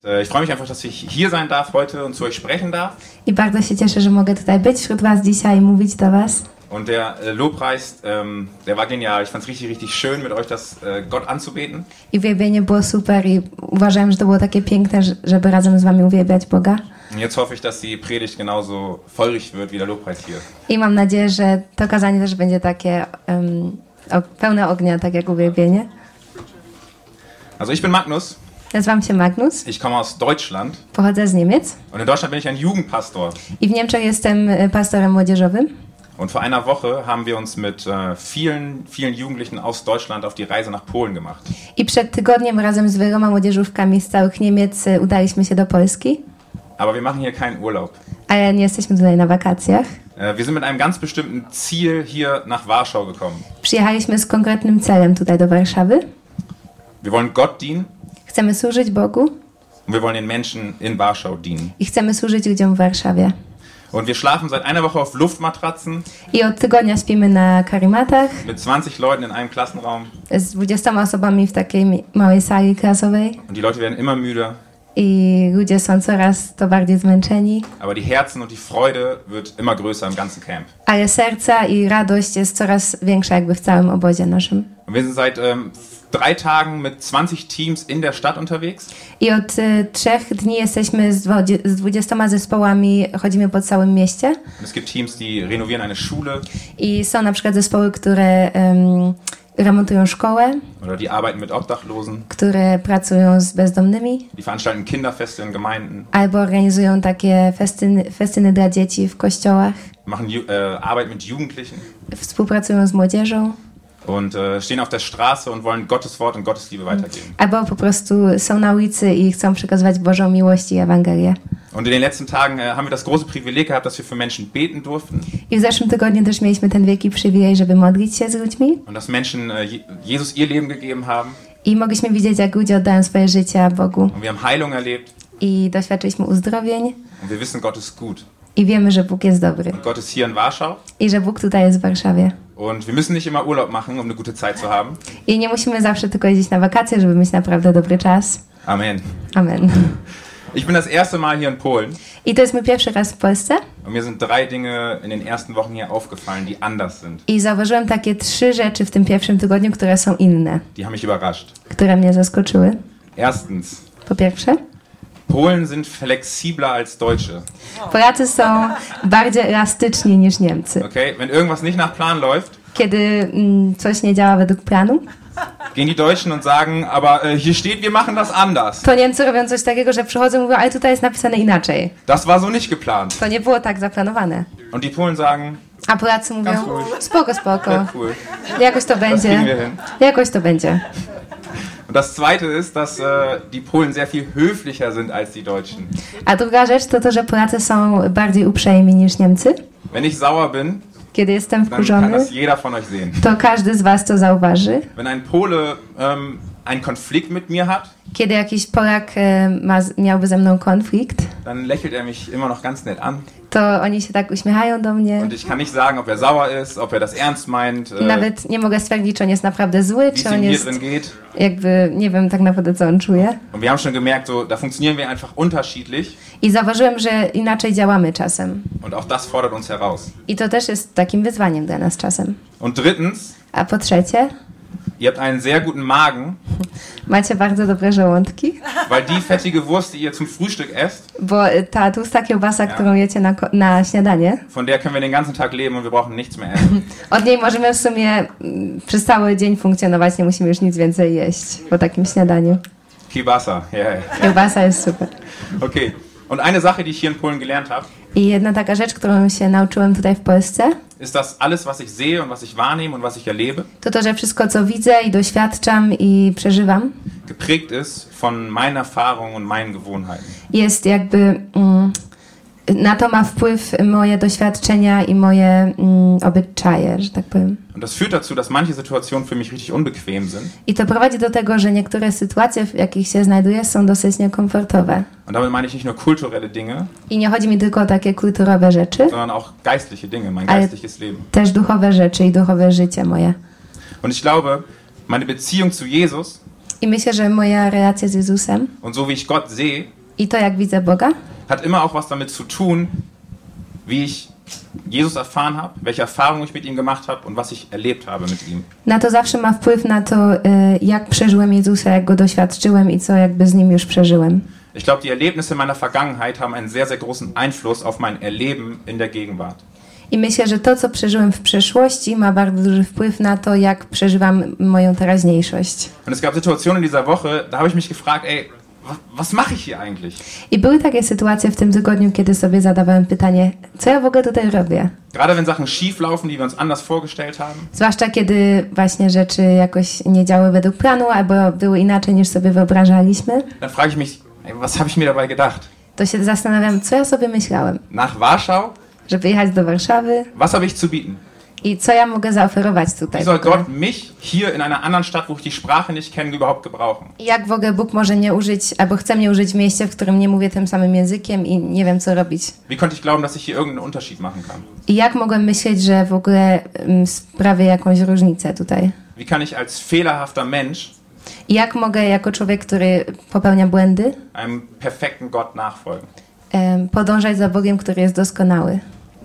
Ich freue mich einfach, dass ich hier sein darf heute und zu euch sprechen darf. I bardzo się cieszę, że mogę tutaj być wśród was dzisiaj i mówić do was. Und der Lobpreis, der war genial. Ich fand es richtig, richtig schön, mit euch Gott anzubeten. I uwielbienie było super i uważałem, że to było takie piękne, żeby razem z wami uwielbiać Boga. Und jetzt hoffe ich, dass die Predigt genauso feurig wird wie der Lobpreis hier. I mam nadzieję, że to kazanie też będzie takie pełne ognia, tak jak uwielbienie. Also ich bin Magnus. Nazywam się Magnus. Ich komme aus Deutschland. Pochodzę z Niemiec. Und in Deutschland bin ich ein Jugendpastor. I w Niemczech jestem pastorem młodzieżowym. Und vor einer Woche haben wir uns mit vielen Jugendlichen aus Deutschland auf die Reise nach Polen gemacht. I przed tygodniem razem z wieloma młodzieżówkami z całych Niemiec udaliśmy się do Polski. Aber wir machen hier keinen Urlaub. Ale nie jesteśmy tutaj na wakacjach. Wir sind mit einem ganz bestimmten Ziel hier nach Warschau gekommen. Przyjechaliśmy z konkretnym celem tutaj do Warszawy. Wir wollen Gott dienen. Chcemy służyć Bogu. Und wir wollen den Menschen in Warschau dienen. I chcemy służyć ludziom w Warszawie. Und wir schlafen seit einer Woche auf Luftmatratzen. I od tygodnia śpimy na karimatach. Mit 20 Leuten in einem Klassenraum. Z 20 osobami w takiej małej sali klasowej. Und die Leute werden immer müder. I ludzie są coraz to bardziej zmęczeni. Aber die Herzen und die Freude wird immer größer im ganzen Camp. Ale serca i radość jest coraz większa jakby w całym obozie naszym. Und wir sind seit 3 Tagen mit 20 Teams in der Stadt unterwegs. I od 3 dni jesteśmy z 20 zespołami, chodzimy po całym mieście. Und es gibt Teams, die renovieren eine Schule. I są na przykład zespoły, które remontują szkołę. Oder die arbeiten mit Obdachlosen. Które pracują z bezdomnymi. Die veranstalten Kinderfeste in Gemeinden. Albo organizują takie festyny dla dzieci w kościołach. Machen Arbeit mit Jugendlichen. Współpracują z młodzieżą. Und stehen auf der Straße und wollen Gottes Wort und Gottes Liebe weitergeben. Albo po prostu są na ulicy i chcą przekazywać Bożą miłość i Ewangelię. Und in den letzten Tagen haben wir das große Privileg gehabt, dass wir für Menschen beten durften. I w zeszłym tygodniu też mieliśmy ten wielki przywilej, żeby modlić się z ludźmi. Und dass Menschen Jesus ihr Leben gegeben haben. I mogliśmy widzieć, jak ludzie oddają swoje życie Bogu. Und wir haben Heilung erlebt. I doświadczyliśmy uzdrowień. Und wir wissen, Gott ist gut. I wiemy, że Bóg jest dobry. Und Gott ist hier in Warschau. I że Bóg tutaj jest w Warszawie. Und wir müssen nicht immer Urlaub machen, um eine gute Zeit zu haben. I nie musimy zawsze tylko jeździć na wakacje, żeby mieć naprawdę dobry czas. Amen. Amen. Ich bin das erste Mal hier in Polen. I to jest mój pierwszy raz w Polsce. Und mir sind 3 Dinge in den ersten Wochen hier aufgefallen, die anders sind. I zauważyłem takie 3 rzeczy w tym pierwszym tygodniu, które są inne. Die haben mich überrascht. Które mnie zaskoczyły. Erstens. Po pierwsze. Polen sind flexibler als Deutsche. Polacy są bardziej elastyczni niż Niemcy. Okay, wenn irgendwas nicht nach Plan läuft, kiedy coś nie działa według planu, gehen die Deutschen und sagen, aber hier steht, wir machen das anders. To Niemcy robią coś takiego, że przychodzą i mówią, ale tutaj jest napisane inaczej. Das war so nicht geplant. To nie było tak zaplanowane. Und die Polen sagen, a Polacy mówią, spoko, cool. Jakoś to będzie. Jakoś to będzie. Und das Zweite ist, dass die Polen sehr viel höflicher sind als die Deutschen. A druga rzecz to, że Polacy są bardziej uprzejmi niż Niemcy. Wenn ich sauer bin, kiedy jestem dann wkurzony, kann das jeder von euch sehen. To każdy z was to zauważy. Wenn ein Pole einen Konflikt mit mir hat, kiedy jakiś Polak miałby ze mną konflikt, dann lächelt er mich immer noch ganz nett an. To oni się tak uśmiechają do mnie. Und ich kann nicht sagen, ob er sauer ist, ob er das ernst meint. I nawet nie mogę stwierdzić, czy on jest naprawdę zły, czy on jest, drin geht. jakby, nie wiem tak naprawdę, co on czuje. Und wir haben schon gemerkt, so, da funktionieren wir einfach unterschiedlich. I zauważyłem, że inaczej działamy czasem. Und auch das fordert uns heraus. I to też jest takim wyzwaniem dla nas czasem. Und drittens, a po trzecie, ihr habt einen sehr guten Magen. Macie bardzo dobre żołądki. Weil die fettige Wurst, die ihr zum Frühstück esst, bo ta tłusta kiełbasa, którą jecie na śniadanie, von der können wir den ganzen Tag leben und wir brauchen nichts mehr essen. Od niej możemy w sumie przez cały dzień funkcjonować, nie musimy już nic więcej jeść po takim śniadaniu. Kielbasa, yeah. Kiełbasa jest super. Okay. Und eine Sache, die ich hier in Polen gelernt habe, i jedna taka rzecz, którą się nauczyłem tutaj w Polsce, ist das alles, was ich sehe und was ich wahrnehme und was ich erlebe, to, że wszystko, co widzę i doświadczam i przeżywam, geprägt ist von meinen Erfahrungen und meinen Gewohnheiten. Jest jakby na to ma wpływ moje doświadczenia i moje obyczaje, że tak powiem. Und das führt dazu, dass manche Situationen für mich richtig unbequem sind. I to prowadzi do tego, że niektóre sytuacje, w jakich się znajduję, są dosyć niekomfortowe. Und damit meine ich nicht nur kulturelle Dinge, i nie chodzi mi tylko o takie kulturowe rzeczy, sondern auch geistliche Dinge, mein geistliches Leben. Też duchowe rzeczy i duchowe życie moje. Und ich glaube, meine Beziehung zu Jesus I myślę, że moja relacja z Jezusem und so wie ich Gott sehe, i to, jak widzę Boga, hat immer auch was damit zu tun, wie ich Jesus erfahren habe, welche Erfahrungen ich mit ihm gemacht habe und was ich erlebt habe mit ihm. na to zawsze ma wpływ na to, jak przeżyłem Jezusa, jak Go doświadczyłem i co jakby z Nim już przeżyłem. Ich glaube, die Erlebnisse meiner Vergangenheit haben einen sehr, sehr großen Einfluss auf mein Erleben in der Gegenwart. I myślę, że to, co przeżyłem w przeszłości, ma bardzo duży wpływ na to, jak przeżywam moją teraźniejszość. Und es gab Situationen in dieser Woche, da habe ich mich gefragt, ey, was mache ich hier eigentlich? I były takie sytuacje w tym tygodniu, kiedy sobie zadawałem pytanie, co ja w ogóle tutaj robię? Gerade wenn Sachen schief laufen, die wir uns anders vorgestellt haben. Zwłaszcza kiedy właśnie rzeczy jakoś nie działy według planu, albo były inaczej niż sobie wyobrażaliśmy, Dann frage ich mich, ey, was habe ich mir dabei gedacht? to się zastanawiam, co ja sobie myślałem. Nach Warschau, Żeby jechać do Warszawy was habe ich zu bieten? i co ja mogę zaoferować tutaj. Wie soll Gott mich hier in einer anderen Stadt, wo ich die Sprache nicht kenne, überhaupt gebrauchen? I jak w ogóle Bóg może mnie użyć, albo chce mnie użyć w mieście, w którym nie mówię tym samym językiem i nie wiem, co robić. Wie konnte ich glauben, dass ich hier irgendeinen Unterschied machen kann? I jak mogłem myśleć, że w ogóle sprawię jakąś różnicę tutaj. Wie kann ich als fehlerhafter Mensch I jak mogę jako człowiek, który popełnia błędy, einem perfekten Gott nachfolgen? podążać za Bogiem, który jest doskonały.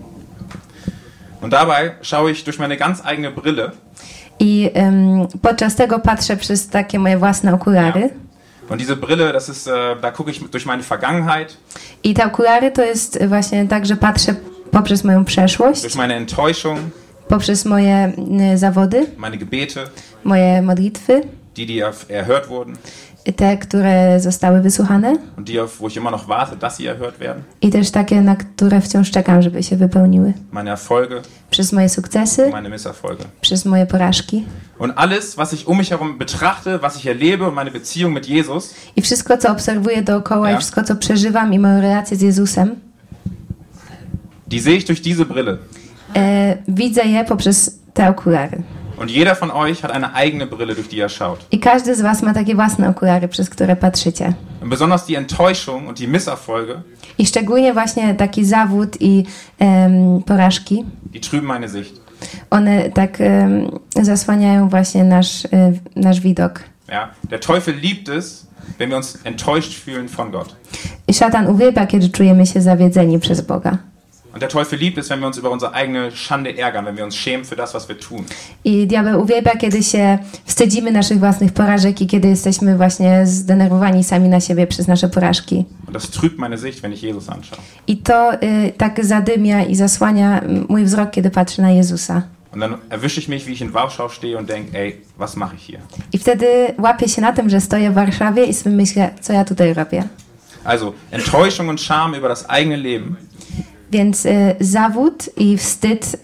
Und dabei schaue ich durch meine ganz eigene Brille. I podczas tego patrzę przez takie moje własne okulary. Und diese Brille, das ist, da gucke ich durch meine Vergangenheit, I te okulary to jest właśnie tak, że patrzę poprzez moją przeszłość, durch meine Enttäuschung, poprzez moje zawody, meine Gebete, moje modlitwy, die erhört wurden te, które zostały wysłuchane und die, wo ich immer noch warte, dass sie erhört werden, i też takie, na które wciąż czekam, żeby się wypełniły. meine Erfolge, Przez moje sukcesy, meine Misserfolge. przez moje porażki. Und alles, was ich um mich herum betrachte, was ich erlebe und meine Beziehung mit Jesus, I wszystko, co obserwuję dookoła Ja. i wszystko, co przeżywam i moją relację z Jezusem, die sehe ich durch diese Brille. widzę je poprzez te okulary. Und jeder von euch hat eine eigene Brille, durch die er schaut. I każdy z was ma takie własne okulary, przez które patrzycie. Und besonders die Enttäuschung und die Misserfolge, I szczególnie właśnie taki zawód i porażki, die trüben meine Sicht. one tak zasłaniają właśnie nasz widok. Ja? Der Teufel liebt es, wenn wir uns enttäuscht fühlen von Gott. I szatan uwielbia, kiedy czujemy się zawiedzeni przez Boga. Und der Teufel liebt es, wenn wir uns über unsere eigene Schande ärgern, wenn wir uns schämen für das, was wir tun. I diabeł uwielbia, kiedy się wstydzimy naszych własnych porażek i kiedy jesteśmy właśnie zdenerwowani sami na siebie przez nasze porażki. Und das trübt meine Sicht, wenn ich Jesus anschaue. I to tak zadymia i zasłania mój wzrok, kiedy patrzę na Jezusa. Und dann erwische ich mich, wie ich in Warschau stehe und denke, ey, was mache ich hier? I wtedy łapię się na tym, że stoję w Warszawie i sobie myślę, co ja tutaj robię. Also Enttäuschung und Scham über das eigene Leben Więc zawód i wstyd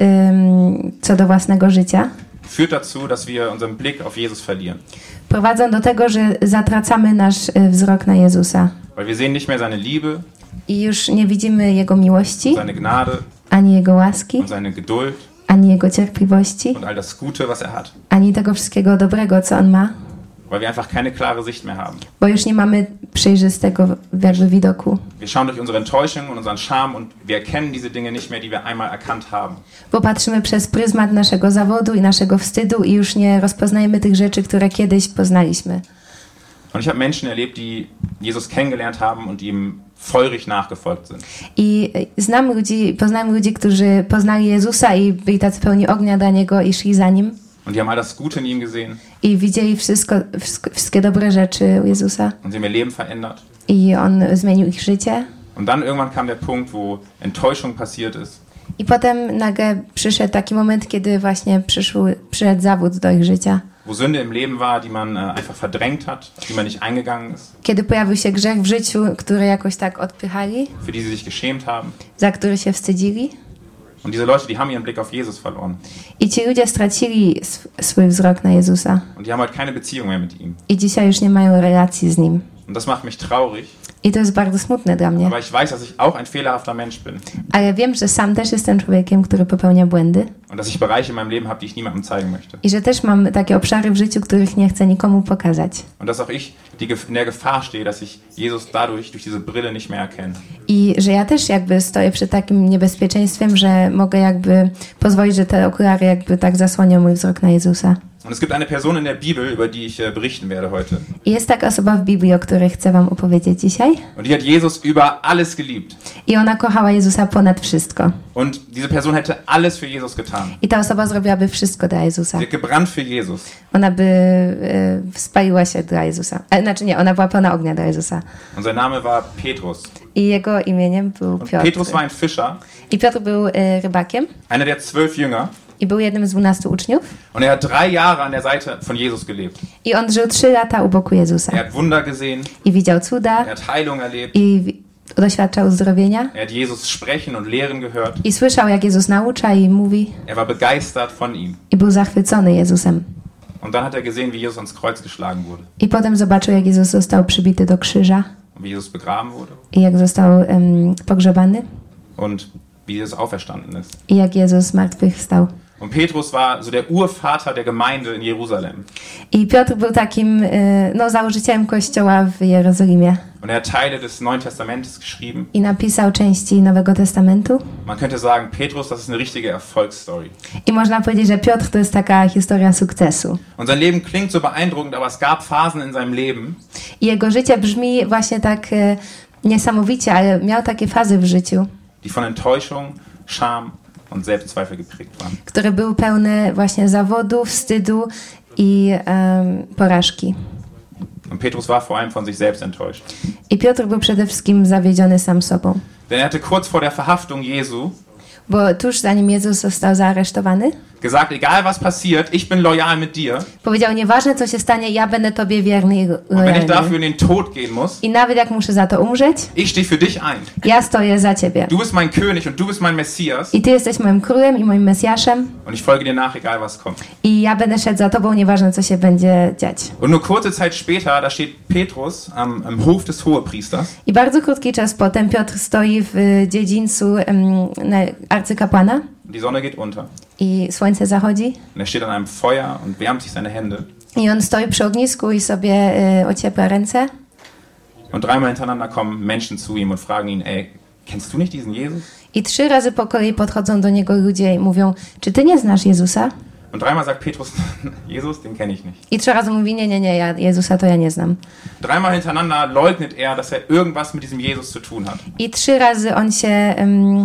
co do własnego życia führt dazu, dass wir unseren Blick auf Jesus verlieren. prowadzą do tego, że zatracamy nasz wzrok na Jezusa. Weil wir sehen nicht mehr seine Liebe, I już nie widzimy Jego miłości, seine Gnade ani Jego łaski, und seine Geduld ani Jego cierpliwości, und all das Gute, was er hat. ani tego wszystkiego dobrego, co On ma, Weil wir einfach keine klare Sicht mehr haben. bo już nie mamy przejrzystego jakby widoku. Wir schauen durch unsere Enttäuschung und unseren Scham und wir erkennen diese Dinge nicht mehr, die wir einmal erkannt haben. Bo patrzymy przez pryzmat naszego zawodu i naszego wstydu i już nie rozpoznajemy tych rzeczy, które kiedyś poznaliśmy. Und ich habe Menschen erlebt, die Jesus kennengelernt haben und ihm feurig nachgefolgt sind. I poznałem ludzi, którzy poznali Jezusa i byli tacy pełni ognia dla Niego i szli za Nim. Und die haben all das Gute in ihm gesehen I widzieli wszystkie dobre rzeczy u Jezusa. und sie haben ihr Leben verändert. I On zmienił ich życie. Und dann irgendwann kam der Punkt, wo Enttäuschung passiert ist. I potem nagle przyszedł taki moment, kiedy właśnie przyszedł zawód do ich życia. Wo Sünde im Leben war, die man einfach verdrängt hat, auf die man nicht eingegangen ist, Kiedy pojawił się grzech w życiu, który jakoś tak odpychali, für die sie sich geschämt haben. za który się wstydzili. Und diese Leute, die haben ihren Blick auf Jesus verloren. I ci ludzie stracili swój wzrok na Jezusa. Und die haben heute keine Beziehung mehr mit ihm. I dzisiaj już nie mają relacji z Nim. Und das macht mich traurig. I to jest bardzo smutne dla mnie. Aber ich weiß, dass ich auch ein fehlerhafter Mensch bin. Ale wiem, że sam też jestem człowiekiem, który popełnia błędy. Und dass ich Bereiche in meinem Leben habe, die ich niemandem zeigen möchte. I że też mam takie obszary w życiu, których nie chcę nikomu pokazać. Und dass auch ich in der Gefahr stehe, dass ich Jesus dadurch, durch diese Brille nicht mehr erkenne. I że ja też jakby stoję przed takim niebezpieczeństwem, że mogę jakby pozwolić, że te okulary jakby tak zasłonią mój wzrok na Jezusa. Und es gibt eine Person in der Bibel, über die ich berichten werde heute. I jest taka osoba w Biblii, o której chcę wam opowiedzieć dzisiaj. Und die hat Jesus über alles geliebt. I ona kochała Jezusa ponad wszystko. Und diese Person hätte alles für Jesus getan. I ta osoba zrobiłaby wszystko dla Jezusa. Sie hat gebrannt für Jesus. Ona by spaliła się dla Jezusa. Znaczy nie, ona była pełna ognia dla Jezusa. Und sein Name war Petrus. I jego imieniem był Und Piotr. Petrus war ein Fischer, I Piotr był rybakiem einer der 12 Jünger. i był jednym z 12 uczniów. Und er hat 3 Jahre an der Seite von Jesus gelebt. I on żył 3 lata u boku Jezusa. Er hat Wunder gesehen, I widział cuda, er hat Heilung erlebt, i doświadczał uzdrowienia. er hat Jesus sprechen und lehren gehört. I słyszał, jak Jezus naucza i mówi. Er war begeistert von ihm. I był zachwycony Jezusem. Und dann hat er gesehen, wie Jesus ans Kreuz geschlagen wurde. I potem zobaczył, jak Jezus został przybity do krzyża. Und wie Jesus begraben wurde. I jak został pogrzebany. Und wie Jesus auferstanden ist. I jak Jezus zmartwychwstał. Und Petrus war so der Urvater der Gemeinde in Jerusalem. I Piotr był takim założycielem kościoła w Jerozolimie. Und er hat Teile des Neuen Testamentes geschrieben. I napisał części Nowego Testamentu. Man könnte sagen, Petrus, das ist eine richtige Erfolgsstory. I można powiedzieć, że Piotr to jest taka historia sukcesu. Und sein Leben klingt so beeindruckend, aber es gab Phasen in seinem Leben, I jego życie brzmi właśnie tak niesamowicie, ale miał takie fazy w życiu, die von Enttäuschung, Scham und Selbstzweifel geprägt waren. które były pełne właśnie zawodu, wstydu i porażki. Und Petrus war vor allem von sich selbst enttäuscht. I Piotr był przede wszystkim zawiedziony sam sobą. Denn er hatte kurz vor der Verhaftung Jesu Bo tuż zanim Jezus został zaaresztowany, gesagt, egal was passiert, ich bin loyal mit dir. powiedział, nieważne co się stanie, ja będę tobie wierny i Und wenn ich lojalny. dafür in den Tod gehen muss, I nawet jak muszę za to umrzeć, ich stehe für dich ein. ja stoję za ciebie. Du bist mein König und du bist mein Messias. I ty jesteś moim królem i moim Mesjaszem. Und ich folge dir nach, egal was kommt. I ja będę szedł za tobą, nieważne co się będzie dziać. Und nur kurze Zeit später, da steht Petrus am Hof des Hohepriesters. I bardzo krótki czas potem Piotr stoi w dziedzińcu arcykapłana Die Sonne geht unter. i słońce zachodzi. Und er steht an einem Feuer und wärmt sich seine Hände. I on stoi przy ognisku i sobie ociepla ręce. Und 3-mal hintereinander kommen Menschen zu ihm und fragen ihn, ey, kennst du nicht diesen Jesus? I 3 razy po kolei podchodzą do niego ludzie i mówią, czy ty nie znasz Jezusa? Und 3-mal sagt Petrus, Jesus, den kenne ich nicht. I 3 razy mówi, nie, ja Jezusa to ja nie znam. 3-mal hintereinander leugnet er, dass er irgendwas mit diesem Jesus zu tun hat. I 3 razy on się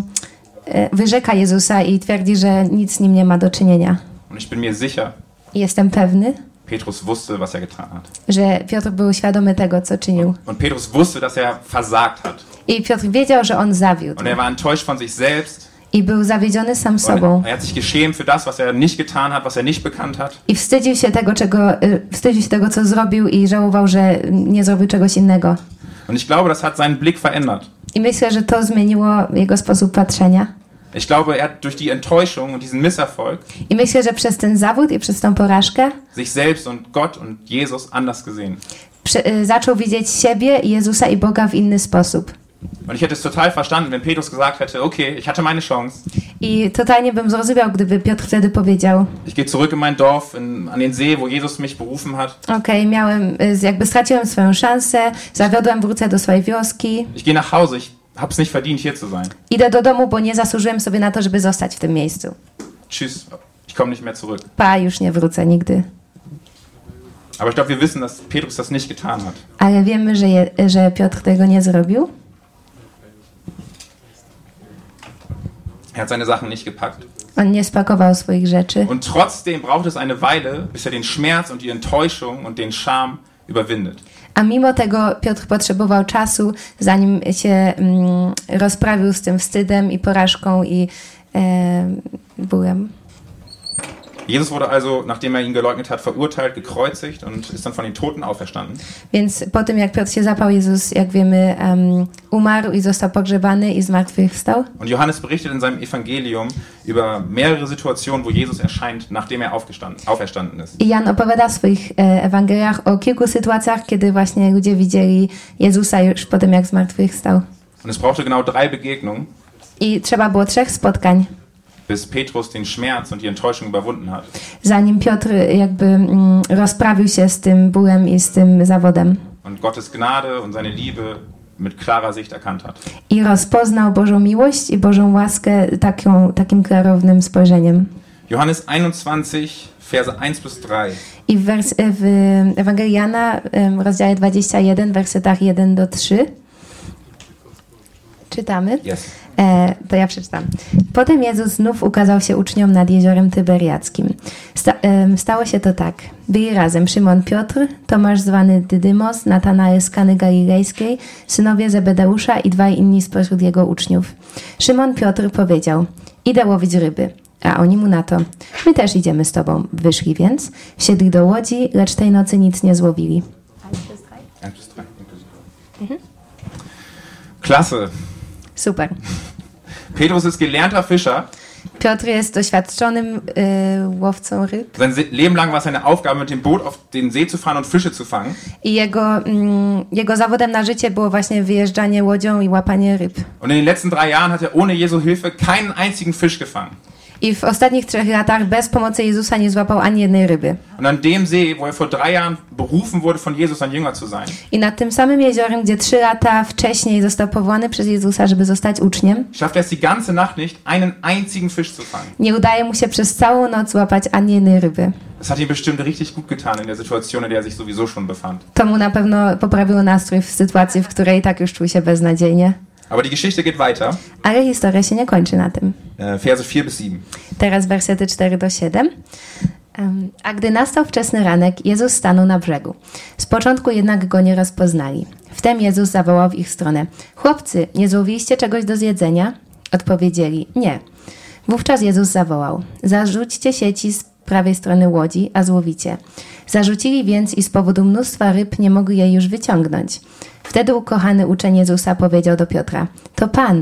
wyrzeka Jezusa i twierdzi, że nic z nim nie ma do czynienia. Und ich bin mir sicher, I jestem pewny, Petrus wusste, was er getan hat. że Piotr był świadomy tego, co czynił. Und Petrus wusste, dass er versagt hat. I Piotr wiedział, że on zawiódł. Und er war enttäuscht von sich selbst. I był zawiedziony sam sobą. Und er hat sich geschämt für das, was er nicht getan hat, was er nicht bekannt hat. I wstydził się tego, co zrobił i żałował, że nie zrobił czegoś innego. Und ich glaube, das hat seinen Blick verändert. I myślę, że to zmieniło jego sposób patrzenia. Ich glaube, er hat durch die Enttäuschung und diesen Misserfolg I myślę, że przez ten zawód i przez tą porażkę sich selbst und Gott und Jesus anders gesehen. zaczął widzieć siebie, Jezusa i Boga w inny sposób. Und ich hätte es total verstanden, wenn Petrus gesagt hätte, okay, ich hatte meine Chance. I totalnie bym zrozumiał, gdyby Piotr wtedy powiedział, Ich gehe zurück in mein Dorf, an den See, wo Jesus mich berufen hat. okej, straciłem swoją szansę, zawiodłem, wrócę do swojej wioski, Ich gehe nach Hause, ich hab's nicht verdient, hier zu sein. idę do domu, bo nie zasłużyłem sobie na to, żeby zostać w tym miejscu. Tschüss, ich komme nicht mehr zurück. Pa, już nie wrócę nigdy. Aber ich glaube, wir wissen, dass Petrus das nicht getan hat. Ale wiemy, że Piotr tego nie zrobił. Er hat seine Sachen nicht gepackt. On nie spakował swoich rzeczy. Und trotzdem braucht es eine Weile, bis er den Schmerz und die Enttäuschung und den Scham überwindet. A mimo tego Piotr potrzebował czasu, zanim się rozprawił z tym wstydem i porażką i bólem. Jesus wurde also, nachdem er ihn geleugnet hat, verurteilt, gekreuzigt und ist dann von den Toten auferstanden. Więc po tym, jak Piotr się zapał, Jezus, jak wiemy, umarł i został pogrzebany i zmartwychwstał. Und Johannes berichtet in seinem Evangelium über mehrere Situationen, wo Jesus erscheint, nachdem er auferstanden ist. I Jan opowiada w swoich Ewangeliach o kilku sytuacjach, kiedy właśnie ludzie widzieli Jezusa już po tym, jak zmartwychwstał. Und es brauchte genau 3 Begegnungen, I trzeba było 3 spotkań, bis Petrus den Schmerz und die Enttäuschung überwunden hat. zanim Piotr jakby rozprawił się z tym bólem i z tym zawodem. Und Gottes Gnade und seine Liebe mit klarer Sicht erkannt hat. I rozpoznał Bożą miłość i Bożą łaskę takim klarownym spojrzeniem. Johannes 21, Verse 1-3. I w Ewangelii Jana, rozdziale 21, wersetach 1-3 czytamy. Yes. To ja przeczytam. Potem Jezus znów ukazał się uczniom nad jeziorem Tyberiackim. Stało się to tak. Byli razem Szymon Piotr, Tomasz zwany Dydymos, Natanael z Kany Galilejskiej, synowie Zebedeusza i dwaj inni spośród jego uczniów. Szymon Piotr powiedział: idę łowić ryby. A oni mu na to: my też idziemy z tobą. Wyszli więc, wsiedli do łodzi, lecz tej nocy nic nie złowili. 1-3. Klasse. Super. Petrus ist gelernter Fischer. Piotr jest doświadczonym łowcą ryb. Sein Leben lang war seine Aufgabe, mit dem Boot auf den See zu fahren und Fische zu fangen. I jego zawodem na życie było właśnie wyjeżdżanie łodzią i łapanie ryb. Und in den letzten 3 Jahren hat er ohne Jesu Hilfe keinen einzigen Fisch gefangen. I w ostatnich 3 latach bez pomocy Jezusa nie złapał ani jednej ryby. Und an dem See, wo er vor 3 Jahren berufen wurde, von Jesus ein Jünger zu sein, I nad tym samym jeziorem, gdzie 3 lata wcześniej został powołany przez Jezusa, żeby zostać uczniem, schafft er es die ganze Nacht nicht, einen einzigen Fisch zu fangen. nie udaje mu się przez całą noc złapać ani jednej ryby. Das hat ihm bestimmt richtig gut getan in der Situation, in der er sich sowieso schon befand. To mu na pewno poprawiło nastrój w sytuacji, w której tak już czuł się beznadziejnie. Aber die Geschichte geht weiter. Ale historia się nie kończy na tym. Verse 4-7. Teraz wersety 4-7. A gdy nastał wczesny ranek, Jezus stanął na brzegu. Z początku jednak go nie rozpoznali. Wtem Jezus zawołał w ich stronę: chłopcy, nie złowiliście czegoś do zjedzenia? Odpowiedzieli: nie. Wówczas Jezus zawołał: zarzućcie sieci z prawej strony łodzi, a złowicie. Zarzucili więc i z powodu mnóstwa ryb nie mogli jej już wyciągnąć. Wtedy ukochany uczeń Jezusa powiedział do Piotra: to Pan.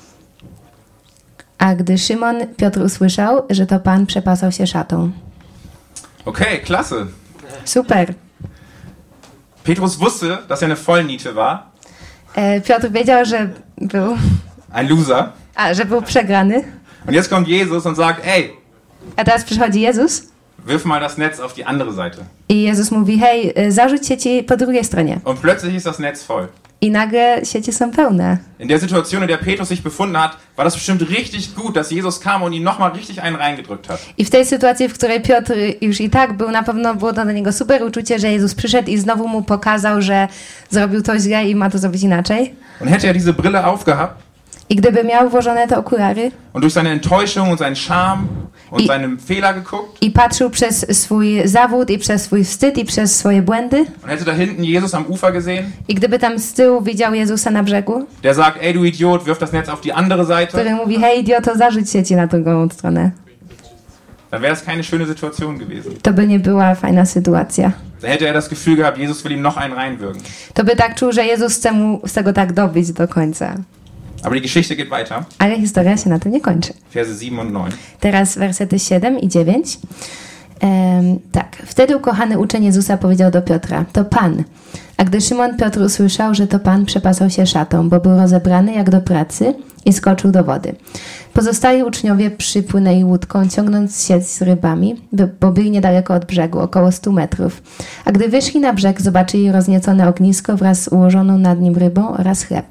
A gdy Szymon Piotr usłyszał, że to Pan, przepasał się szatą. Okay, klasse. Super. Petrus wusste, dass er eine Vollniete war. Piotr wiedział, że był Ein Loser. że był przegrany. Und jetzt kommt Jesus und sagt, ey, A teraz przychodzi Jezus wirf mal das Netz auf die andere Seite. i Jezus mówi: hej, zarzuć sieci po drugiej stronie. Und plötzlich ist das Netz voll. I nagle sieci są pełne. In der Situation, in der Petrus sich befunden hat, war das bestimmt richtig gut, dass Jesus kam und ihm nochmal richtig einen reingedrückt hat. I w tej sytuacji, w której Piotr już i tak był, na pewno było to dla niego super uczucie, że Jezus przyszedł i znowu mu pokazał, że zrobił to źle i ma to zrobić inaczej. Und hätte er diese Brille aufgehabt I gdyby miał włożone te okulary und durch seine Enttäuschung und seinen Scham und seinen Fehler geguckt i patrzył przez swój zawód i przez swój wstyd i przez swoje błędy, und hätte da hinten Jesus am Ufer gesehen, i gdyby tam z tyłu widział Jezusa na brzegu, der sagt, ey du Idiot, wirf das Netz auf die andere Seite, który mówi: hej idioto, zarzuć sieci na drugą stronę, dann wäre das keine schöne Situation gewesen. to by nie była fajna sytuacja. Da hätte er das Gefühl gehabt, Jesus will ihm noch einen reinwürgen. To by tak czuł, że Jezus chce mu z tego tak dobić do końca. Aber die Geschichte geht weiter. Ale historia się na tym nie kończy. Verse 7 und 9. Teraz wersety 7 i 9. Tak. Wtedy ukochany uczeń Jezusa powiedział do Piotra: to Pan. A gdy Szymon Piotr usłyszał, że to Pan, przepasał się szatą, bo był rozebrany jak do pracy i skoczył do wody. Pozostali uczniowie przypłynęli łódką, ciągnąc sieć z rybami, bo byli niedaleko od brzegu, około 100 metrów. A gdy wyszli na brzeg, zobaczyli rozniecone ognisko wraz z ułożoną nad nim rybą oraz chleb.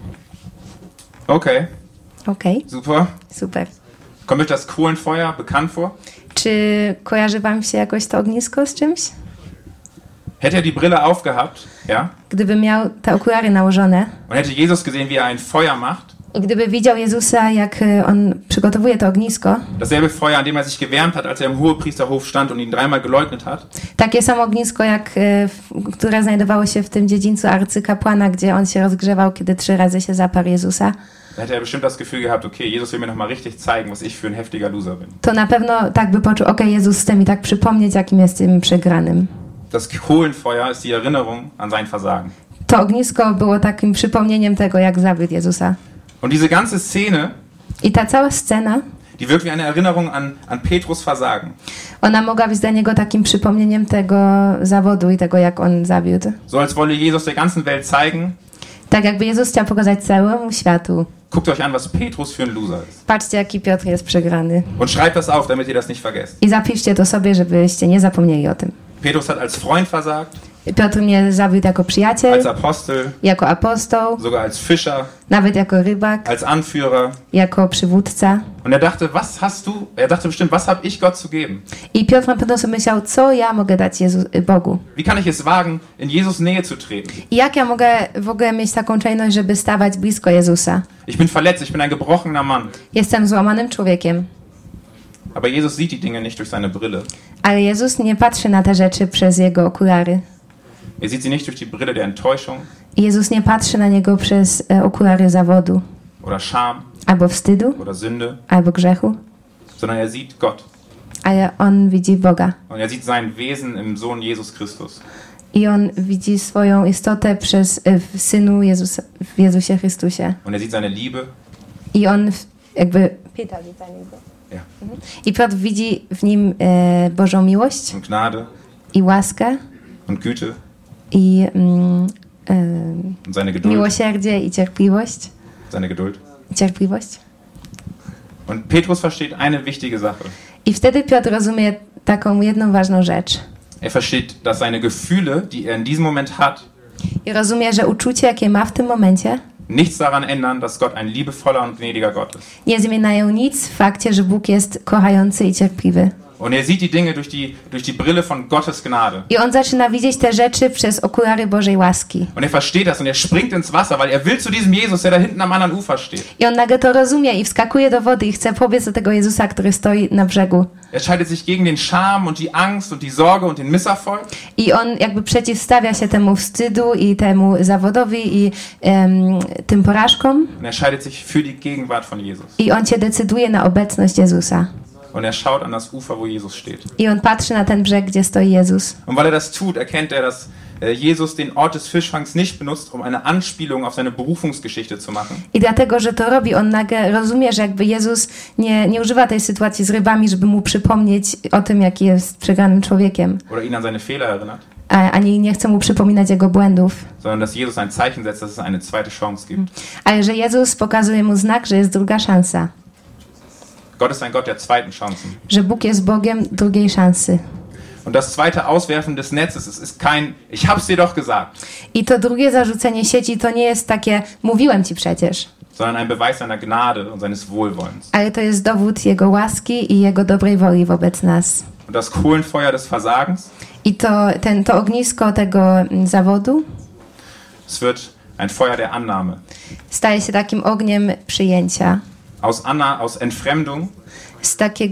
Okay, Okej, super. super. Kommt euch das Kohlenfeuer bekannt vor? Czy kojarzy wam się jakoś to ognisko z czymś? Hätte er die Brille aufgehabt, ja, Gdyby miał te okulary nałożone und hätte Jesus gesehen, wie er ein Feuer macht, i gdyby widział Jezusa, jak on przygotowuje to ognisko, dasselbe Feuer, an dem er sich gewärmt hat, als er im Hohepriesterhof stand und ihn 3-mal geleugnet hat, takie samo ognisko, które znajdowało się w tym dziedzińcu arcykapłana, gdzie on się rozgrzewał, kiedy 3 razy się zaparł Jezusa, da hätte er bestimmt das Gefühl gehabt, okay, Jesus will mir nochmal richtig zeigen, was ich für ein heftiger Loser bin. to na pewno tak by poczuł: okej, Jezus chce mi tak przypomnieć, jakim jestem przegranym. Das Kohlenfeuer ist die Erinnerung an sein Versagen. To ognisko było takim przypomnieniem tego, jak zawiódł Jezusa. Und diese ganze Szene, I ta cała scena, die wirkt wie eine Erinnerung an Petrus Versagen. ona mogła być dla niego takim przypomnieniem tego zawodu i tego, jak on zawiódł. So als wolle Jesus der ganzen Welt zeigen, Tak jakby Jezus chciał pokazać całemu światu: guckt euch an, was Petrus für ein Loser ist. patrzcie, jaki Piotr jest przegrany. Und schreibt das auf, damit ihr das nicht vergesst. I zapiszcie to sobie, żebyście nie zapomnieli o tym. Petrus hat als Freund versagt, Piotr mnie zawiódł jako przyjaciel, als Apostel, jako apostoł, sogar als Fischer, nawet jako rybak, als Anführer. jako przywódca. Und er dachte, er dachte bestimmt, was habe ich Gott zu geben? I Piotr na pewno sobie myślał, co ja mogę dać Bogu. Wie kann ich es wagen, in Jesus Nähe zu treten? I jak ja mogę w ogóle mieć taką czujność, żeby stawać blisko Jezusa? Ich bin verletzt, ich bin ein gebrochener Mann. Jestem złamanym człowiekiem. Aber Jesus sieht die Dinge nicht durch seine Brille. Ale Jezus nie patrzy na te rzeczy przez jego okulary. Er sieht sie nicht durch die Brille der Enttäuschung I Jezus nie patrzy na niego przez okulary zawodu, oder Scham albo wstydu, oder Sünde, albo grzechu, sondern er sieht Gott. ale on widzi Boga. Und er sieht sein Wesen im Sohn Jesus Christus. I on widzi swoją istotę w Synu Jezusa, w Jezusie Chrystusie. Und er sieht seine Liebe. I on jakby... Ja. I Piotr widzi w nim Bożą miłość Und Gnade i łaskę und Güte i und seine Geduld. miłosierdzie i cierpliwość. Seine Geduld. Cierpliwość. Und Petrus versteht eine wichtige Sache. I wtedy Piotr rozumie taką jedną ważną rzecz. Er versteht, dass seine Gefühle, die er in diesem Moment hat, I rozumie, że uczucie, jakie ma w tym momencie, nichts daran ändern, dass Gott ein liebevoller und gnädiger Gott ist. nie zmieniają nic w fakcie, że Bóg jest kochający i cierpliwy. Und er sieht die Dinge durch die Brille von Gottes Gnade. I on zaczyna widzieć te rzeczy przez okulary Bożej łaski. Und er versteht das und er springt ins Wasser, weil er will zu diesem Jesus, der da hinten am anderen Ufer steht. I on nagle to rozumie i wskakuje do wody i chce pobiec do tego Jezusa, który stoi na brzegu. Er scheidet sich gegen den Scham und die Angst und die Sorge und den Misserfolg. I on jakby przeciwstawia się temu wstydu i temu zawodowi i tym porażkom. Und er scheidet sich für die Gegenwart von Jesus. I on się decyduje na obecność Jezusa. Und er schaut an das Ufer, wo Jesus steht. I on patrzy na ten brzeg, gdzie stoi Jezus. Und weil er das tut, erkennt er, dass Jesus den Ort des Fischfangs nicht benutzt, um eine Anspielung auf seine Berufungsgeschichte zu machen. I dlatego, że to robi, on nagle rozumie, że jakby Jezus nie używa tej sytuacji z rybami, żeby mu przypomnieć o tym, jaki jest przegranym człowiekiem. Oder ihn an seine Fehler erinnert. Ani nie chce mu przypominać jego błędów. Sondern dass Jesus ein Zeichen setzt, dass es eine zweite Chance gibt. Ale że Jezus pokazuje mu znak, że jest druga szansa. Gott ist ein Gott der zweiten Chancen. Że Bóg jest Bogiem drugiej szansy. Und das zweite Auswerfen des Netzes, es ist kein, ich hab's dir doch gesagt. I to drugie zarzucenie sieci to nie jest takie, mówiłem ci przecież. Sondern ein Beweis seiner Gnade und seines Wohlwollens. Ale to jest dowód Jego łaski i Jego dobrej woli wobec nas. Und das Kohlenfeuer des Versagens, I to ognisko tego zawodu es wird ein Feuer der Annahme. staje się takim ogniem przyjęcia. Aus Entfremdung Z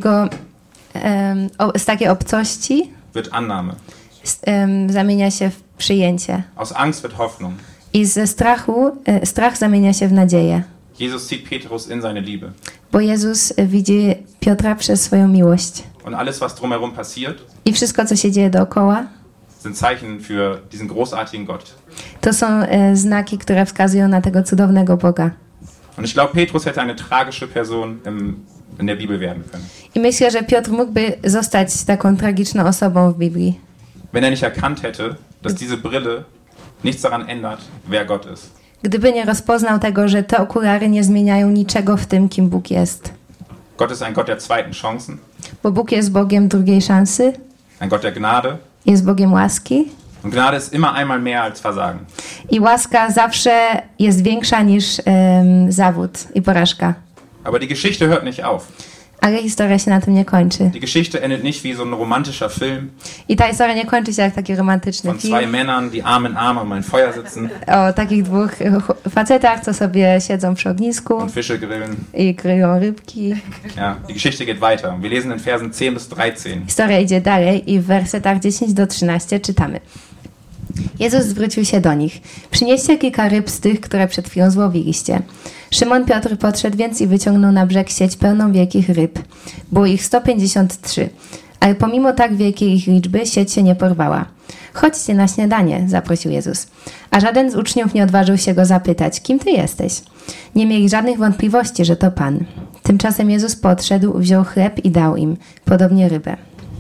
takiej obcości wird Annahme. Zamienia się w przyjęcie. Aus Angst wird Hoffnung. I ze strachu, strach zamienia się w nadzieję. Jesus zieht Petrus in seine Liebe. Bo Jezus widzi Piotra przez swoją miłość. Und alles, was drumherum passiert, I wszystko, co się dzieje dookoła, sind Zeichen für diesen großartigen Gott. to są znaki, które wskazują na tego cudownego Boga. Und ich glaube, Petrus hätte eine tragische Person in der Bibel werden können. I myślę, że Piotr mógłby zostać taką tragiczną osobą w Biblii. Wenn er nicht erkannt hätte, dass diese Brille nichts daran ändert, wer Gott ist. Gdyby nie rozpoznał tego, że te okulary nie zmieniają niczego w tym, kim Bóg jest. Gott ist ein Gott der zweiten Chancen, Bo Bóg jest Bogiem drugiej szansy, ein Gott der Gnade. jest Bogiem łaski. Und Gnade ist immer einmal mehr als Versagen. I łaska zawsze jest większa niż zawód i porażka. Aber die Geschichte hört nicht auf. Ale historia się na tym nie kończy. Die Geschichte endet nicht wie so ein romantischer Film I ta historia nie kończy się jak taki romantyczny von zwei film Männern, die Arm in Arm um ein Feuer sitzen o takich dwóch facetach, co sobie siedzą przy ognisku und Fische grillen. i kryją rybki. Ja, die Geschichte geht weiter. Wir lesen in Versen 10 bis 13. Historia idzie dalej i w wersetach 10 do 13 czytamy. Jezus zwrócił się do nich. Przynieście kilka ryb z tych, które przed chwilą złowiliście. Szymon Piotr podszedł więc i wyciągnął na brzeg sieć pełną wielkich ryb. Było ich 153. Ale pomimo tak wielkiej ich liczby sieć się nie porwała. Chodźcie na śniadanie, zaprosił Jezus. A żaden z uczniów nie odważył się go zapytać, kim ty jesteś? Nie mieli żadnych wątpliwości, że to Pan. Tymczasem Jezus podszedł, wziął chleb i dał im, podobnie rybę.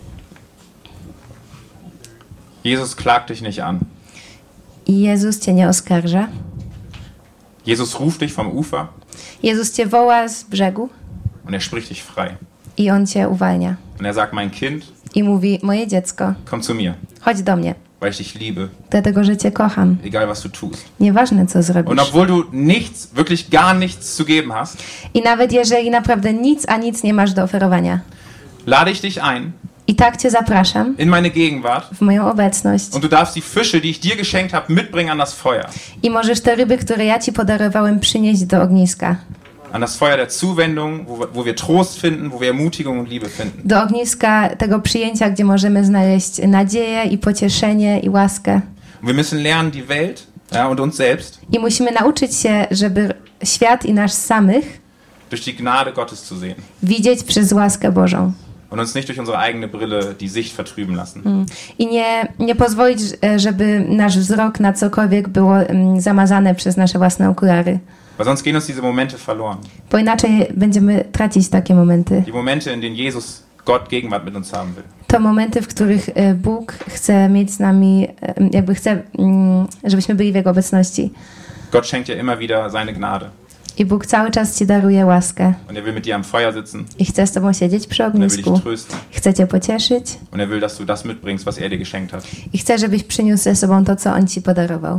Jesus klagt dich nicht an. I Jezus cię nie oskarża. Jesus ruft dich vom Ufer Jezus cię woła z brzegu und er spricht dich frei. i On cię uwalnia. Und er sagt, mein Kind, I mówi, moje dziecko, komm zu mir, chodź do mnie, weil weil ich dich liebe, dlatego że Cię kocham. egal was du tust. Nieważne, co Und zrobisz. obwohl du nichts, wirklich gar nichts zu geben hast, I nawet jeżeli naprawdę nic nie masz do oferowania, lade ich dich ein i tak Cię zapraszam in meine Gegenwart w moją obecność. und du darfst die Fische, die ich dir geschenkt habe, mitbringen an das Feuer. I możesz te ryby, które ja Ci podarowałem, przynieść do ogniska. An das Feuer der Zuwendung, wo wir Trost finden, wo wir Ermutigung und Liebe finden. Do ogniska tego przyjęcia, gdzie możemy znaleźć nadzieję i pocieszenie i łaskę. Und wir müssen lernen, die Welt und uns selbst I musimy nauczyć się, żeby świat i nas samych durch die Gnade Gottes zu sehen widzieć przez łaskę Bożą. und uns nicht durch unsere eigene Brille die Sicht vertrüben lassen. I nie pozwolić, żeby nasz wzrok na cokolwiek było zamazane przez nasze własne okulary. Weil sonst gehen uns diese Momente verloren. Bo inaczej będziemy tracić takie momenty. Die Momente, in denen Gott Gegenwart mit uns haben will. To momenty, w których Bóg chce mieć z nami, jakby chce, żebyśmy byli w Jego obecności. Gott schenkt dir immer wieder seine Gnade. I Bóg cały czas Ci daruje łaskę. Und will mit dir am Feuer sitzen. I chce z Tobą siedzieć przy Und will dich ognisku. trösten. Chce Cię pocieszyć. Und will, dass du das mitbringst, was dir geschenkt hat. I chce, żebyś przyniósł ze sobą to, co On Ci podarował.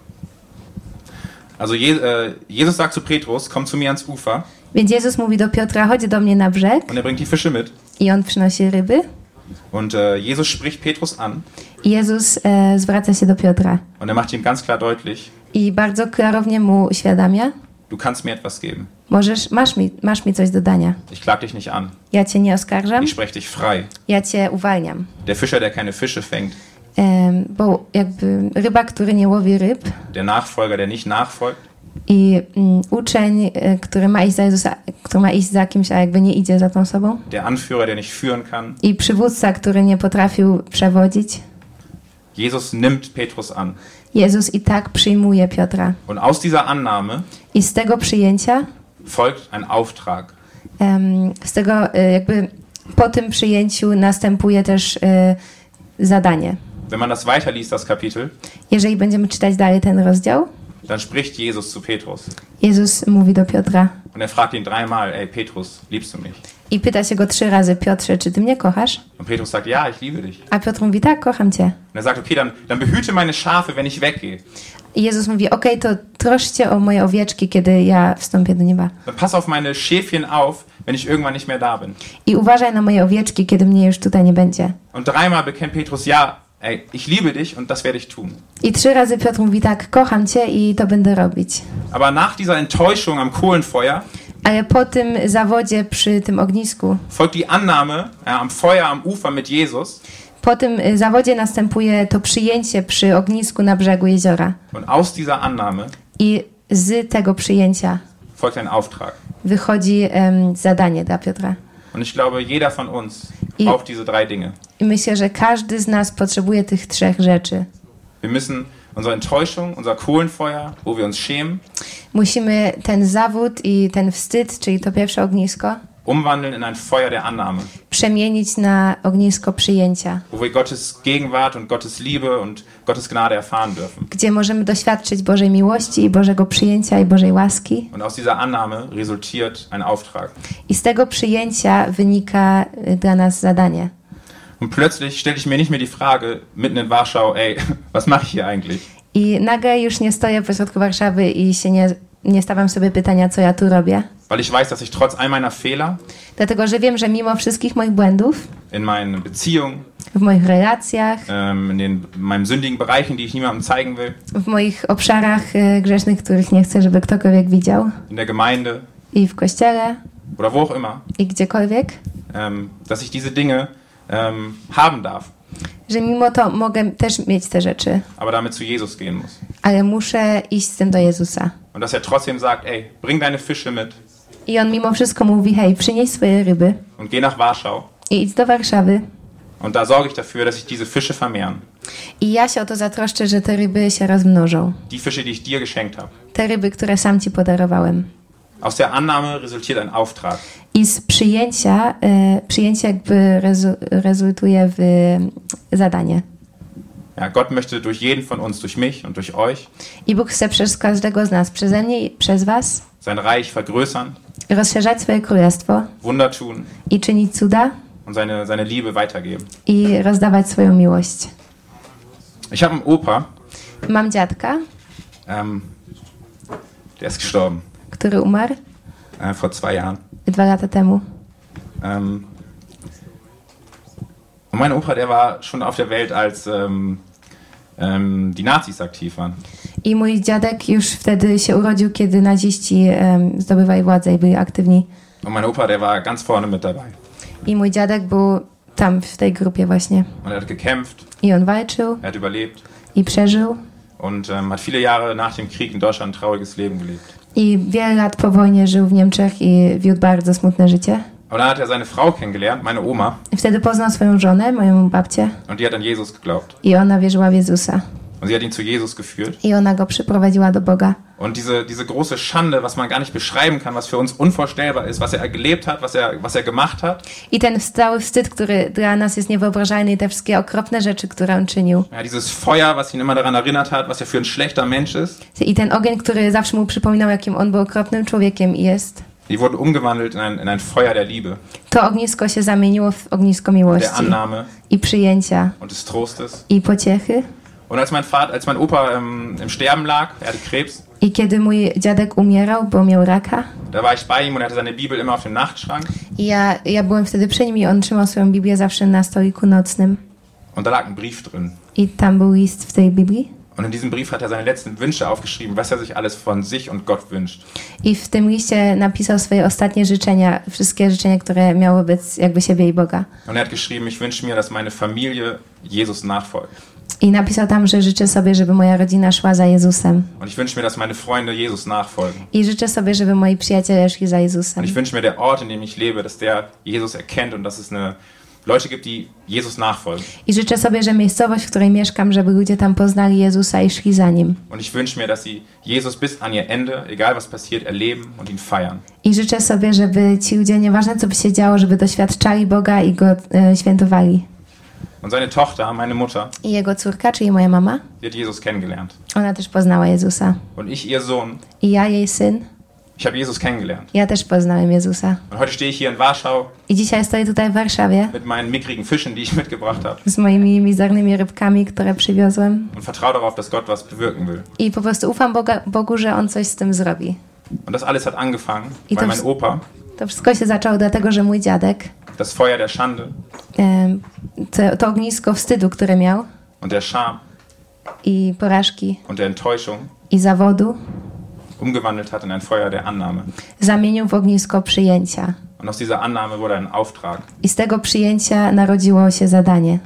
Also Jesus sagt zu Petrus, komm zu mir ans Ufer. Więc Jezus mówi do Piotra, chodź do mnie na brzeg. Und bringt die Fische mit. I On przynosi ryby. Und Jesus spricht Petrus an. I Jezus zwraca się do Piotra. Und macht ihm ganz klar deutlich, I bardzo klarownie mu uświadamia, du kannst mir etwas geben. Masz mi coś do dania. Ich klag dich nicht an. Ja Cię nie oskarżam, Ich spreche dich frei. ja Cię uwalniam. Der Fischer, der keine Fische fängt. Bo jakby ryba, który nie łowi ryb, Der Nachfolger, der nicht nachfolgt. i uczeń, który ma iść za kimś, a jakby nie idzie za tą sobą, Der Anführer, der nicht führen kann. i przywódca, który nie potrafił przewodzić. Jesus nimmt Petrus an. Jezus i tak przyjmuje Piotra. Und aus dieser Annahme I z tego przyjęcia, folgt ein Auftrag. z tego jakby po tym przyjęciu następuje też zadanie. Wenn man das weiterliest, das Kapitel, Jeżeli będziemy czytać dalej ten rozdział, dann spricht Jesus zu Petrus. Jezus mówi do Piotra Und fragt ihn dreimal, ey Petrus, liebst du mich? i pyta się go 3 razy, Piotrze, czy ty mnie kochasz? Und Petrus sagt, ja, ich liebe dich. A Piotr mówi, tak, kocham cię. Und sagt, okay, dann behüte meine Schafe, wenn ich weggehe. I Jezus mówi, okej, to troszcie o moje owieczki, kiedy ja wstąpię do nieba. Dann pass auf meine Schäfchen auf, wenn ich irgendwann nicht mehr da bin. I uważaj na moje owieczki, kiedy mnie już tutaj nie będzie. Und dreimal bekennt Petrus, ja, ey, ich liebe dich und das werde ich tun. I 3 razy Piotr mówi, tak, kocham cię i to będę robić. Aber nach dieser Enttäuschung am Kohlenfeuer Ale po tym zawodzie przy tym ognisku, folgt die Annahme am Feuer, am Ufer mit Jesus. po tym zawodzie następuje to przyjęcie przy ognisku na brzegu jeziora. Und aus dieser Annahme I z tego przyjęcia folgt ein Auftrag. wychodzi zadanie dla Piotra. Und ich glaube, jeder von uns braucht diese 3 Dinge. I myślę, że każdy z nas potrzebuje tych 3 rzeczy. Wir müssen unsere Enttäuschung, unser Kohlenfeuer, wo wir uns schämen, Musimy ten zawód i ten wstyd, czyli to pierwsze ognisko, umwandeln in ein Feuer der Annahme, przemienić na ognisko przyjęcia, wo wir Gottes Gegenwart und Gottes Liebe und Gottes Gnade erfahren dürfen. gdzie możemy doświadczyć Bożej miłości i Bożego przyjęcia i Bożej łaski. Und aus dieser Annahme resultiert ein Auftrag. I z tego przyjęcia wynika dla nas zadanie. Und plötzlich stelle ich mir nicht mehr die Frage, mitten in Warschau, ey, was mache ich hier eigentlich? I nagle już nie stoję pośrodku Warszawy i się nie stawiam sobie pytania, co ja tu robię. Weil ich weiß, dass ich trotz all meiner Fehler Dlatego, że wiem, że mimo wszystkich moich błędów, in meinen Beziehungen, w moich relacjach, in meinen sündigen Bereichen, die ich niemandem zeigen will, w moich obszarach grzesznych, których nie chcę, żeby ktokolwiek widział, in der Gemeinde i w kościele, oder wo auch immer, i gdziekolwiek, dass ich diese Dinge haben darf, że mimo to mogę też mieć te rzeczy, aber damit zu Jesus gehen muss. ale muszę iść z tym do Jezusa. Und dass trotzdem sagt, ey, bring deine Fische mit I On mimo wszystko mówi, hej, przynieś swoje ryby und geh nach Warschau. i idź do Warszawy. Und da sorge ich dafür, dass sich diese Fische vermehren. I ja się o to zatroszczę, że te ryby się rozmnożą. Die Fische, die ich dir geschenkt habe. Te ryby, które sam Ci podarowałem. Aus der Annahme resultiert ein Auftrag. I z przyjęcia jakby rezultuje w zadanie. Ja, Gott möchte durch jeden von uns, durch mich und durch euch, I Bóg chce przez każdego z nas, przeze mnie i przez was, sein Reich vergrößern, rozszerzać swoje królestwo Wunder tun i czynić cuda und seine Liebe weitergeben. i rozdawać swoją miłość. Ich habe einen Opa, Mam dziadka, der ist gestorben który umarł vor 2 Jahren. 2 lata temu. Und mein Opa, der war schon auf der Welt, als die Nazis aktiv waren. I mój dziadek już wtedy się urodził, kiedy naziści zdobywali władzę i byli aktywni. Und mein Opa, der war ganz vorne mit dabei. I mój dziadek był tam w tej grupie właśnie. Und er hat gekämpft, I on walczył er hat überlebt i przeżył. und hat viele Jahre nach dem Krieg in Deutschland ein trauriges Leben gelebt. I wiele lat po wojnie żył w Niemczech i wiódł bardzo smutne życie. Und dann hat er seine Frau kennengelernt, meine Oma, I wtedy poznał swoją żonę, moją babcię, und die hat an Jesus geglaubt. i ona wierzyła w Jezusa. Und sie hat ihn zu Jesus geführt. I ona go przyprowadziła do Boga. Und diese große Schande, was man gar nicht beschreiben kann, was für uns unvorstellbar ist, was er gelebt hat, was er gemacht hat. I ten cały wstyd, który dla nas jest niewyobrażalny, i te wszystkie okropne rzeczy, które on czynił. Ja, dieses Feuer, was ihn immer daran erinnert hat, was er für ein schlechter Mensch ist. I ten ogień, który zawsze mu przypominał, jakim on był okropnym człowiekiem i jest. Die wurden umgewandelt in ein Feuer der Liebe, To ognisko się zamieniło w ognisko der miłości Annahme i przyjęcia und des Trostes. i pociechy. Und als mein Opa im Sterben lag, er hatte Krebs, I kiedy mój dziadek umierał, bo miał raka, da war ich bei ihm und er hatte seine Bibel immer auf dem Nachtschrank. i ja byłem wtedy przy nim i on trzymał swoją Biblię zawsze na stoliku nocnym. Und da lag ein Brief drin. I tam był list w tej Biblii. Und in diesem Brief hat er seine letzten Wünsche aufgeschrieben, was er sich alles von sich und Gott wünscht. I w tym liście napisał swoje ostatnie życzenia, wszystkie życzenia, które miał wobec jakby siebie i Boga. Und er hat geschrieben, ich wünsche mir, dass meine Familie Jesus nachfolgt. I napisał tam, że życzę sobie, żeby moja rodzina szła za Jezusem. Und ich wünsche mir, dass meine Freunde Jesus nachfolgen. I życzę sobie, żeby moi przyjaciele szli za Jezusem. Und ich wünsche mir, der Ort, in dem ich lebe, dass der Jesus erkennt und dass es Leute gibt, die Jesus nachfolgen. I życzę sobie, że miejscowość, w której mieszkam, żeby ludzie tam poznali Jezusa i szli za Nim. Und ich wünsche mir, dass sie Jesus bis an ihr Ende, egal was passiert, erleben und ihn feiern. I życzę sobie, żeby ci ludzie, nieważne co by się działo, żeby doświadczali Boga i Go świętowali. Und seine Tochter, meine Mutter, I jego córka, czyli moja mama, die hat Jesus kennengelernt. ona też poznała Jezusa. Und ich, ihr Sohn, I ja, jej syn, ich habe Jesus kennengelernt. ja też poznałem Jezusa. Und heute stehe ich hier in Warschau I dzisiaj stoję tutaj w Warszawie mit meinen mickrigen Fischen, die ich mitgebracht habe. z moimi mizernymi rybkami, które przywiozłem. Und vertraue darauf, dass Gott was bewirken will. I po prostu ufam Bogu, że On coś z tym zrobi. Und das alles hat angefangen, I weil to mein Opa To wszystko się zaczęło dlatego, że mój dziadek, das Feuer der Schande to ognisko wstydu, które miał, und der Scham i porażki, und der Enttäuschung i zawodu, umgewandelt hat in ein Feuer der Annahme. zamienił w ognisko przyjęcia. Und aus dieser Annahme wurde ein Auftrag. I z tego przyjęcia narodziło się zadanie.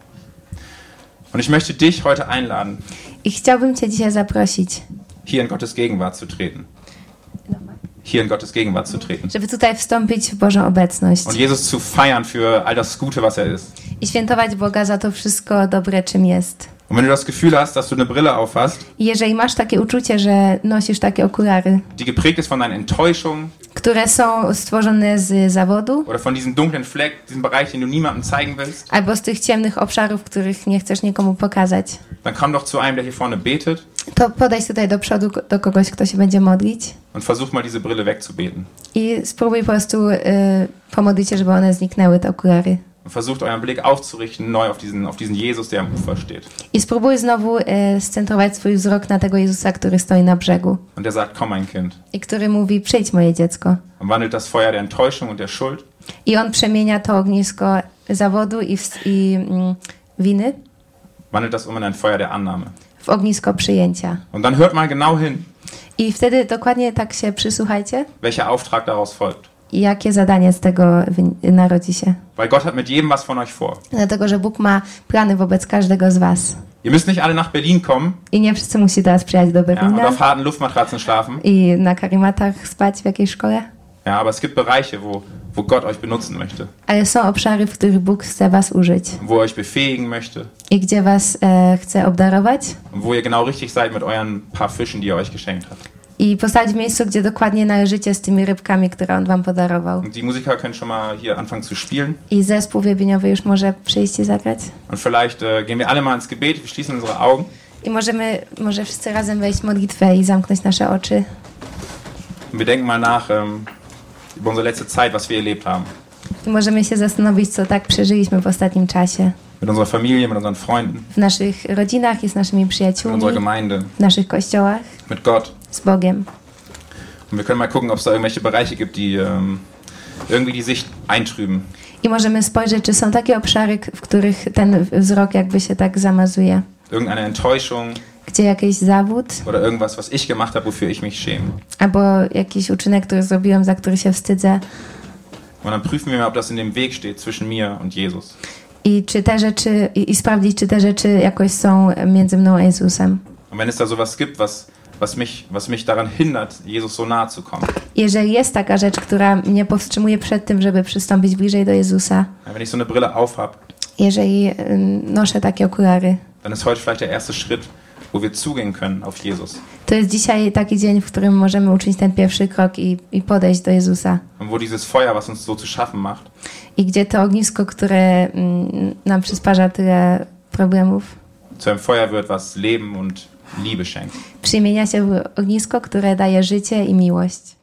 Und ich möchte dich heute einladen, I chciałbym Cię dzisiaj zaprosić, hier in Gottes Gegenwart zu treten. Hier in Gottes Gegenwart zu treten. żeby tutaj wstąpić w Bożą obecność Und Jesus zu feiern für all das Gute, was er ist. i świętować Boga za to wszystko dobre, czym jest. Und wenn du das Gefühl hast, dass du eine Brille aufhast, I jeżeli masz takie uczucie, że nosisz takie okulary, die geprägt ist von deiner Enttäuschung które są stworzone z zawodu, oder von diesem dunklen Fleck, diesem Bereich, den du niemandem zeigen willst, albo z tych ciemnych obszarów, których nie chcesz nikomu pokazać, dann komm doch zu einem, der hier vorne betet to podejdź tutaj do przodu do kogoś, kto się będzie modlić und versuch mal diese Brille wegzubeten. i spróbuj po prostu pomodlić się, żeby one zniknęły, te okulary. Und versucht euren Blick aufzurichten neu auf diesen Jesus, der am Ufer steht. I spróbuj znowu scentrować swój wzrok na tego Jezusa, który stoi na brzegu Und der sagt, komm mein Kind. i który mówi, przyjdź moje dziecko. Und wandelt das Feuer der Enttäuschung und der Schuld I on przemienia to ognisko zawodu i winy wandelt das in ein Feuer der Annahme. w ognisko przyjęcia. Und dann hört mal genau hin, I wtedy dokładnie tak się przysłuchajcie, welcher Auftrag daraus folgt. jakie zadanie z tego narodzi się. Weil Gott hat mit jedem was von euch vor. Dlatego, że Bóg ma plany wobec każdego z was. Ihr müsst nicht alle nach Berlin kommen, I nie wszyscy musi teraz przyjechać do ja, und Berlina auf harten Luftmatratzen schlafen. i na karimatach spać w jakiejś szkole. Ja, aber es gibt Bereiche, wo Gott euch benutzen möchte. Ale są obszary, w których Bóg chce was użyć. Wo er euch befähigen möchte. I gdzie was chce obdarować. Und wo ihr genau richtig seid mit euren paar Fischen, die er euch geschenkt hat. I postawić w miejscu, gdzie dokładnie należycie z tymi rybkami, które On wam podarował. Und die Musiker können schon mal hier anfangen zu spielen. I zespół wielbieniowy już może przyjść i zagrać. Und vielleicht gehen wir alle mal ins Gebet, wir schließen unsere Augen. I może wszyscy razem wejść w modlitwę i zamknąć nasze oczy. Und wir denken mal nach über unsere letzte Zeit, was wir erlebt haben. I możemy się zastanowić, co tak przeżyliśmy w ostatnim czasie. mit unserer Familie, mit unseren Freunden, w naszych rodzinach i z naszymi mit przyjaciółmi, unserer Gemeinde, w naszych kościołach, mit Gott. z Bogiem. Und wir können mal gucken, ob es da irgendwelche Bereiche gibt, die irgendwie die Sicht eintrüben. I możemy spojrzeć, czy są takie obszary, w których ten wzrok jakby się tak zamazuje. Irgendeine Enttäuschung Gdzie jakiś zawód, oder irgendwas, was ich gemacht habe, wofür ich mich schäme. albo jakiś uczynek, który zrobiłem, za który się wstydzę. Und dann prüfen wir mal, ob das in dem Weg steht zwischen mir und Jesus. I czy te rzeczy, i sprawdzić, czy te rzeczy jakoś są między mną a Jezusem. Und wenn es da sowas gibt, was mich daran hindert, Jesus so nahe zu kommen. Jeżeli jest taka rzecz, która mnie powstrzymuje przed tym, żeby przystąpić bliżej do Jezusa, Wenn ich so eine Brille aufhab, jeżeli noszę takie okulary, dann ist heute vielleicht der erste Schritt, wo wir zugehen können auf Jesus. to jest dzisiaj taki dzień, w którym możemy uczynić ten pierwszy krok i podejść do Jezusa. Und wo dieses Feuer, was uns so zu schaffen macht, I gdzie to ognisko, które nam przysparza tyle problemów, zu einem Feuer wird, was Leben und Liebe schenkt. przemienia się w ognisko, które daje życie i miłość.